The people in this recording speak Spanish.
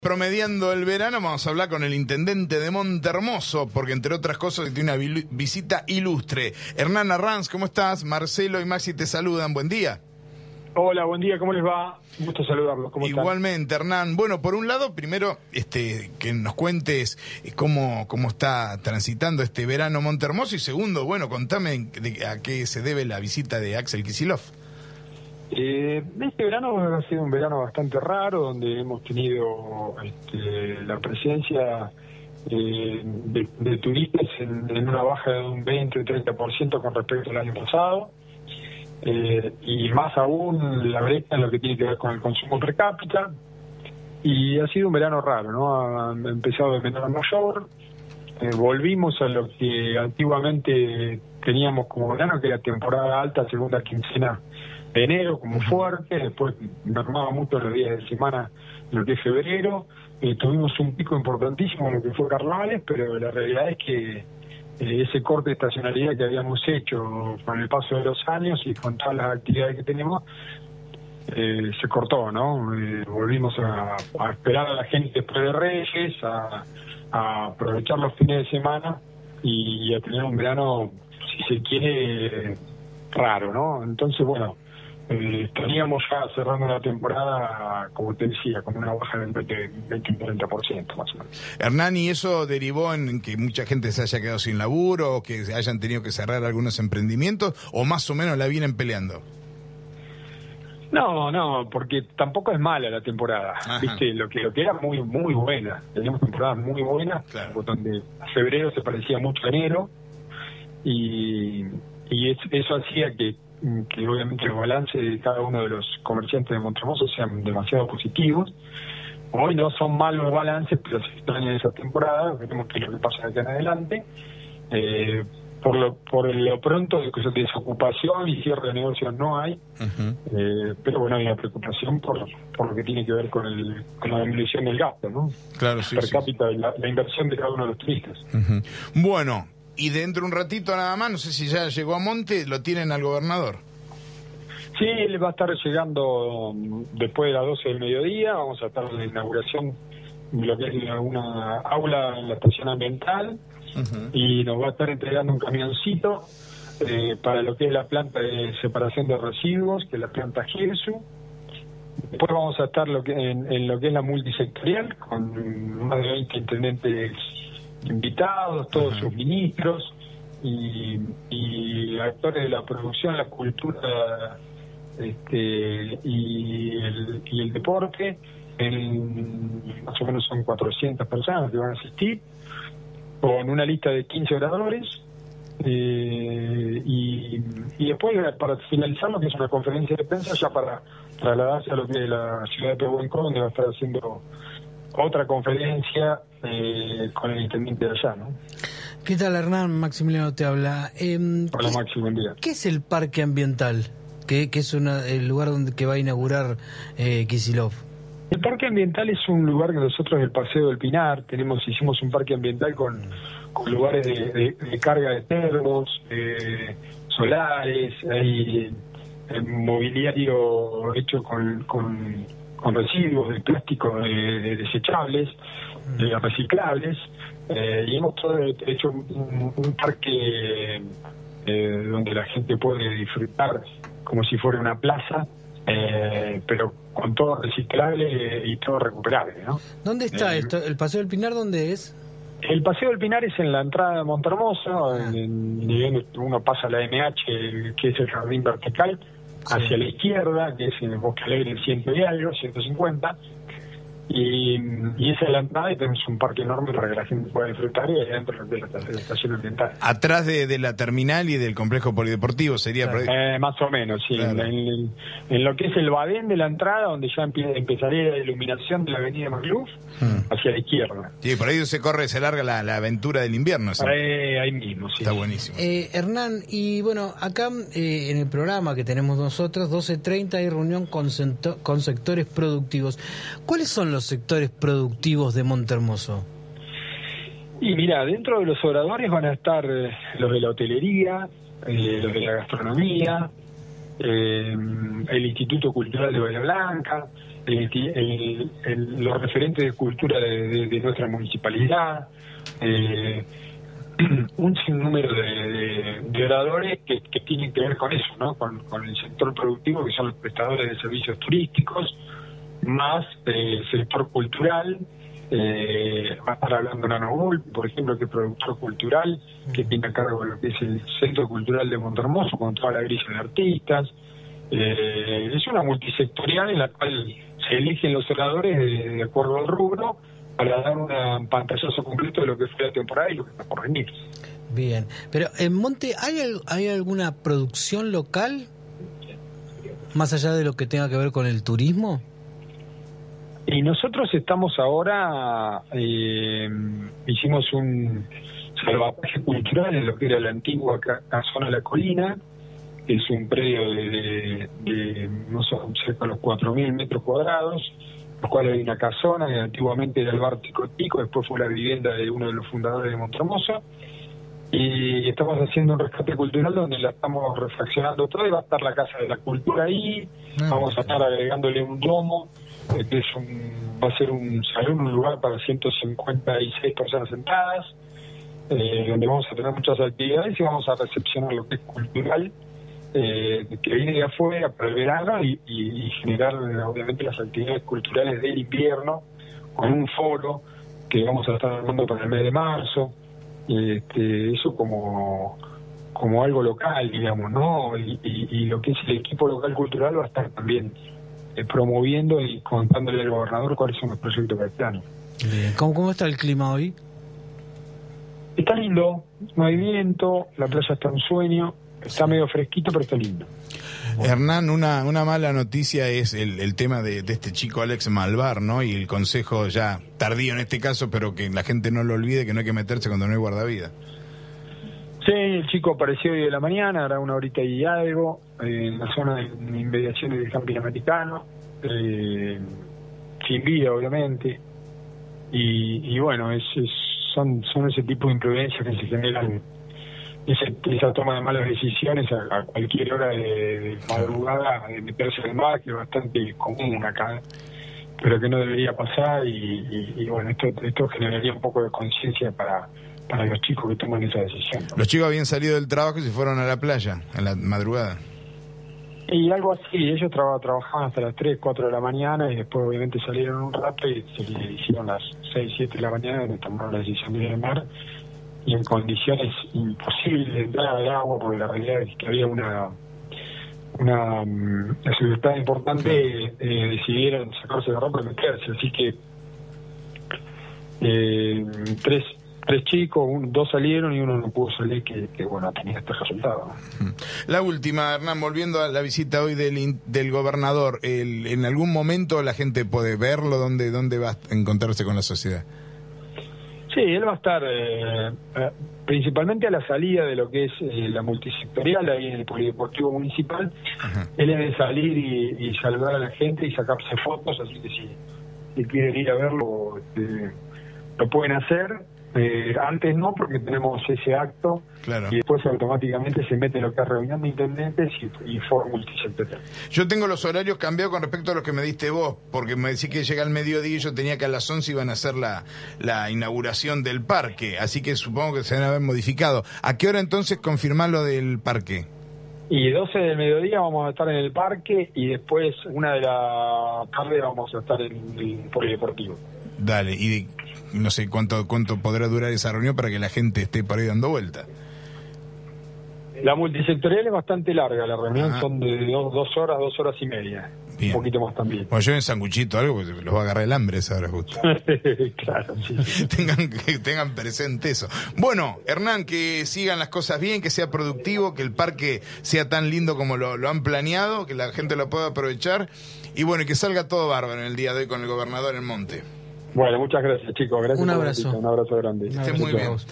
Promediando el verano, vamos a hablar con el intendente de Montermoso, porque entre otras cosas tiene una visita ilustre. Hernán Arranz, ¿cómo estás? Marcelo y Maxi te saludan, buen día. Hola, buen día, ¿cómo les va? Un gusto saludarlos, ¿cómo están? Igualmente, Hernán. Bueno, por un lado, primero, que nos cuentes cómo está transitando este verano Montermoso, y segundo, bueno, contame a qué se debe la visita de Axel Kicillof. Este verano ha sido un verano bastante raro, donde hemos tenido la presencia de turistas en una baja de un 20-30% con respecto al año pasado, y más aún la brecha en lo que tiene que ver con el consumo per cápita, y ha sido un verano raro, ¿no? Ha empezado de menor a mayor, volvimos a lo que antiguamente teníamos como verano, que era temporada alta, segunda quincena de enero, como fuerte, después mermaba mucho los días de semana, lo que es febrero, tuvimos un pico importantísimo en lo que fue carnavales, pero la realidad es que ese corte de estacionalidad que habíamos hecho con el paso de los años y con todas las actividades que tenemos, se cortó, ¿no? Volvimos a esperar a la gente después de Reyes, a aprovechar los fines de semana y a tener un verano, si se quiere, raro, ¿no? Entonces, bueno, estaríamos ya cerrando la temporada, como te decía, con una baja del 20-30% más o menos. Hernán, ¿y eso derivó en que mucha gente se haya quedado sin laburo, o que hayan tenido que cerrar algunos emprendimientos, o más o menos la vienen peleando? No, porque tampoco es mala la temporada. Ajá. Viste, lo que era muy buena. Teníamos temporadas muy buenas, claro, donde febrero se parecía mucho a enero, y eso hacía que obviamente los balances de cada uno de los comerciantes de Montermoso sean demasiado positivos. Hoy no son malos los balances, pero se extraña esa temporada, veremos qué es lo que pasa de aquí en adelante. Por lo pronto, de desocupación y cierre de negocios no hay, pero bueno, hay una preocupación por lo que tiene que ver con la disminución del gasto, ¿no? Claro, sí, per cápita, la inversión de cada uno de los turistas. Bueno, y dentro de un ratito nada más, no sé si ya llegó a Monte, lo tienen al gobernador. Sí, él va a estar llegando después de las 12 del mediodía. Vamos a estar en la inauguración de lo que es una aula en la estación ambiental, y nos va a estar entregando un camioncito para lo que es la planta de separación de residuos, que es la planta GESU. Después vamos a estar en lo que es la multisectorial, con más de 20 intendentes invitados, todos sus ministros y actores de la producción, la cultura y el deporte. Más o menos son 400 personas que van a asistir, con una lista de 15 oradores, y después, para finalizar, lo que es una conferencia de prensa ya para trasladarse a lo que es la ciudad de Pehuenco, donde va a estar haciendo otra conferencia con el intendente de allá, ¿no? ¿Qué tal, Hernán? Maximiliano te habla. Hola, Maxi, buen día. ¿Qué es el parque ambiental? Que es el lugar que va a inaugurar Kicillof. El parque ambiental es un lugar que nosotros, el Paseo del Pinar, hicimos un parque ambiental con lugares de carga de termos, solares, hay mobiliario hecho con residuos de plástico desechables, reciclables, y hemos hecho un parque donde la gente puede disfrutar como si fuera una plaza, pero con todo reciclable y todo recuperable, ¿no? ¿Dónde está esto? ¿El Paseo del Pinar dónde es? El Paseo del Pinar es en la entrada de Montermoso, donde uno pasa la MH, que es el jardín vertical, hacia la izquierda, que es en el Bosque Alegre 100 y algo, 150, y esa es la entrada, y tenemos un parque enorme para que la gente pueda disfrutar, y adentro de la estación ambiental. Atrás de la terminal y del complejo polideportivo sería... más o menos, sí. Claro. En lo que es el badén de la entrada, donde ya empezaría la iluminación de la avenida Magluf, hacia la izquierda. Sí, por ahí se larga la aventura del invierno. ¿Sí? Ahí mismo, sí. Está buenísimo. Hernán, y bueno, acá en el programa que tenemos nosotros, 12:30, hay reunión con sectores productivos. ¿Cuáles son los sectores productivos de Montermoso? Y mira, dentro de los oradores van a estar los de la hotelería, los de la gastronomía, el Instituto Cultural de Bahía Blanca, los referentes de cultura de nuestra municipalidad, un sinnúmero de oradores que tienen que ver con eso, ¿no? Con el sector productivo, que son los prestadores de servicios turísticos, más el sector cultural. Va a estar hablando Nano Bull, por ejemplo, que es productor cultural, que tiene a cargo lo que es el Centro Cultural de Montermoso, con toda la grilla de artistas. Es una multisectorial en la cual se eligen los oradores de acuerdo al rubro, para dar un pantallazo completo de lo que fue la temporada y lo que está por venir. Bien, pero en Monte, ¿hay alguna producción local más allá de lo que tenga que ver con el turismo? Y nosotros estamos ahora, hicimos un salvataje cultural en lo que era la antigua Casona La Colina, que es un predio de no sé, cerca de los 4.000 metros cuadrados, en el cual hay una casona que antiguamente era el bar Tico, después fue la vivienda de uno de los fundadores de Montermoso, y estamos haciendo un rescate cultural donde la estamos refaccionando todo, y va a estar la Casa de la Cultura ahí, vamos a estar agregándole un domo, que va a ser un salón, un lugar para 156 personas sentadas, donde vamos a tener muchas actividades y vamos a recepcionar lo que es cultural, que viene de afuera para el verano y generar obviamente las actividades culturales del invierno, con un foro que vamos a estar armando para el mes de marzo, eso como algo local, digamos, ¿no? Y lo que es el equipo local cultural va a estar también promoviendo y contándole al gobernador cuáles son los proyectos que están. Bien. ¿Cómo está el clima hoy? Está lindo, no hay viento, la playa está en sueño, está medio fresquito, pero está lindo. Hernán, una mala noticia es el tema de este chico Alex Malvar, ¿no? Y el consejo ya tardío en este caso, pero que la gente no lo olvide, que no hay que meterse cuando no hay guardavidas. Sí, el chico apareció hoy de la mañana, era 1 horita y algo, en la zona de inmediaciones del camping americano, sin vida obviamente, y bueno, son ese tipo de imprudencias que se generan, esa toma de malas decisiones a cualquier hora de madrugada, de meterse en el mar, que es bastante común acá, pero que no debería pasar, y bueno, esto generaría un poco de conciencia para los chicos que toman esa decisión, ¿no? Los chicos habían salido del trabajo y se fueron a la playa, a la madrugada. Y algo así, ellos trabajaban hasta las 3, 4 de la mañana y después obviamente salieron un rato y se les hicieron las 6, 7 de la mañana donde tomaron la decisión de ir al mar, y en condiciones imposibles de entrar al agua, porque la realidad es que había una seguridad importante, decidieron sacarse la ropa y meterse, así que tres chicos, 2 salieron y uno no pudo salir, que bueno, tenía este resultado. La última, Hernán, volviendo a la visita hoy del gobernador, ¿en algún momento la gente puede verlo? ¿Dónde va a encontrarse con la sociedad? Sí, él va a estar principalmente a la salida de lo que es la multisectorial, ahí en el Polideportivo Municipal. Ajá. Él debe salir y saludar a la gente y sacarse fotos, así que si quieren ir a verlo, lo pueden hacer. Antes no, porque tenemos ese acto, claro, y después automáticamente se mete lo que es reunión de intendentes y foro multisectorial. Yo tengo los horarios cambiados con respecto a los que me diste vos, porque me decís que llega al mediodía y yo tenía que a las 11 iban a hacer la inauguración del parque, así que supongo que se van a haber modificado. ¿A qué hora entonces confirmar lo del parque? Y 12 del mediodía vamos a estar en el parque y después 1 de la tarde vamos a estar en el polideportivo. Dale, y no sé cuánto podrá durar esa reunión para que la gente esté por ahí dando vuelta. La multisectorial es bastante larga, la reunión son de 2 horas, 2 horas y media. Bien. Un poquito más también. Bueno, yo en sanguchito algo, porque los va a agarrar el hambre esa hora justo. Claro, sí. tengan presente eso. Bueno, Hernán, que sigan las cosas bien, que sea productivo, que el parque sea tan lindo como lo han planeado, que la gente lo pueda aprovechar, y bueno, y que salga todo bárbaro en el día de hoy con el gobernador en Monte. Bueno, muchas gracias, chicos. Gracias. Un abrazo. Un abrazo grande. Esté muy bien.